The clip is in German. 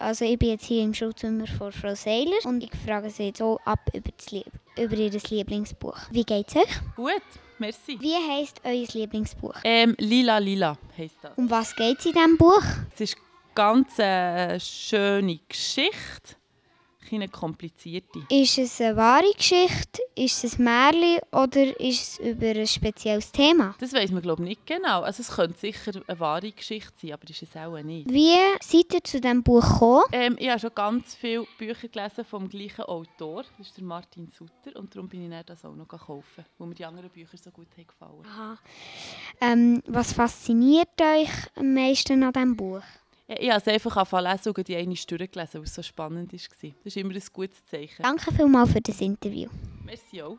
Also ich bin jetzt hier im Schulzimmer von Frau Seiler und ich frage sie jetzt auch ab über ihr Lieblingsbuch. Wie geht's euch? Gut, merci. Wie heisst euer Lieblingsbuch? Lila Lila heisst das. Um was geht es in diesem Buch? Es ist ganz eine schöne Geschichte. Eine komplizierte. Ist es eine wahre Geschichte, ist es ein Märchen oder ist es über ein spezielles Thema? Das weiss man glaube ich nicht genau. Also es könnte sicher eine wahre Geschichte sein, aber ist es auch nicht. Wie seid ihr zu diesem Buch gekommen? Ich habe schon ganz viele Bücher gelesen vom gleichen Autor, das ist der Martin Sutter, und darum bin ich dann das auch noch kaufen, weil mir die anderen Bücher so gut haben gefallen. Aha. Was fasziniert euch am meisten an diesem Buch? Ich habe es einfach angefangen zu lesen und die eine durchgelesen, weil es so spannend war. Das ist immer ein gutes Zeichen. Danke vielmals für das Interview. Merci auch.